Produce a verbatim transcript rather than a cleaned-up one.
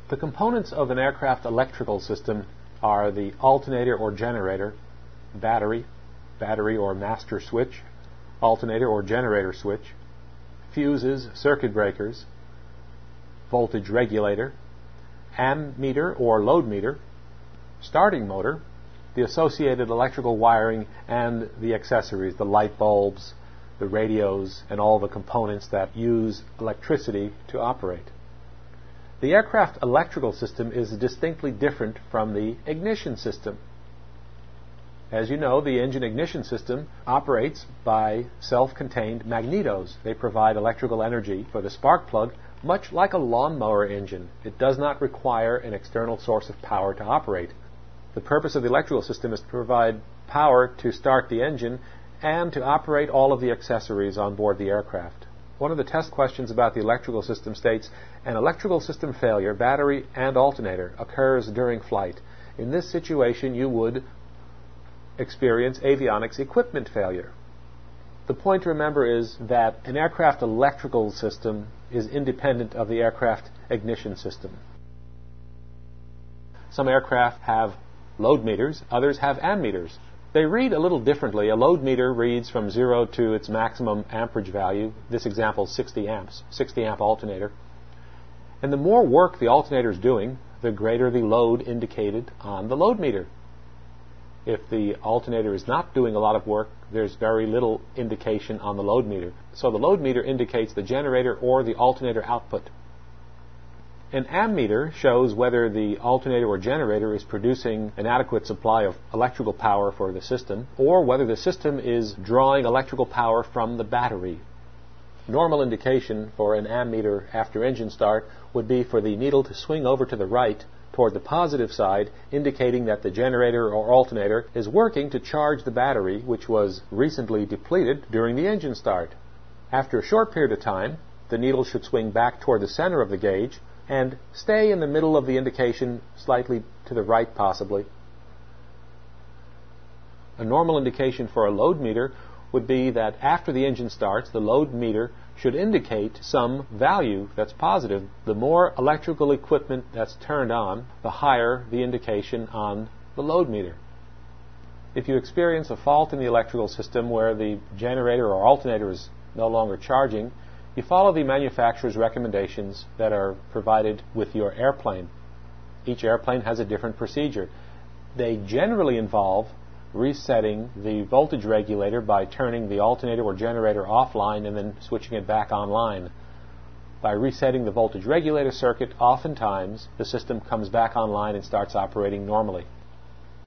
The components of an aircraft electrical system are the alternator or generator, battery, battery or master switch, alternator or generator switch, fuses, circuit breakers, voltage regulator, ammeter or load meter, starting motor, the associated electrical wiring, and the accessories, the light bulbs, the radios, and all the components that use electricity to operate. The aircraft electrical system is distinctly different from the ignition system. As you know, the engine ignition system operates by self-contained magnetos. They provide electrical energy for the spark plug, much like a lawnmower engine. It does not require an external source of power to operate. The purpose of the electrical system is to provide power to start the engine and to operate all of the accessories on board the aircraft. One of the test questions about the electrical system states, an electrical system failure, battery and alternator, occurs during flight. In this situation, you would experience avionics equipment failure. The point to remember is that an aircraft electrical system is independent of the aircraft ignition system. Some aircraft have load meters, others have ammeters. They read a little differently. A load meter reads from zero to its maximum amperage value. This example is sixty amps, sixty amp alternator. And the more work the alternator is doing, the greater the load indicated on the load meter. If the alternator is not doing a lot of work, there's very little indication on the load meter. So the load meter indicates the generator or the alternator output. An ammeter shows whether the alternator or generator is producing an adequate supply of electrical power for the system, or whether the system is drawing electrical power from the battery. Normal indication for an ammeter after engine start would be for the needle to swing over to the right toward the positive side, indicating that the generator or alternator is working to charge the battery, which was recently depleted during the engine start. After a short period of time, the needle should swing back toward the center of the gauge and stay in the middle of the indication, slightly to the right possibly. A normal indication for a load meter would be that after the engine starts, the load meter should indicate some value that's positive. The more electrical equipment that's turned on, the higher the indication on the load meter. If you experience a fault in the electrical system where the generator or alternator is no longer charging, you follow the manufacturer's recommendations that are provided with your airplane. Each airplane has a different procedure. They generally involve resetting the voltage regulator by turning the alternator or generator offline and then switching it back online. By resetting the voltage regulator circuit, oftentimes the system comes back online and starts operating normally.